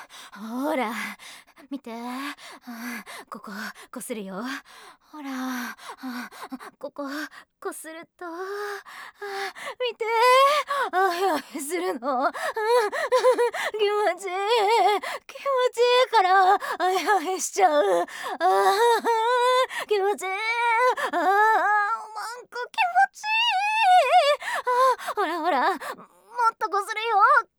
ほら見て、こここするよ。ほら、こここすると、見て、するの。気持ちいい、気持ちいいからしちゃう。気持ちいい。なんか気持ちいい。ほらほら、もっとこするよ。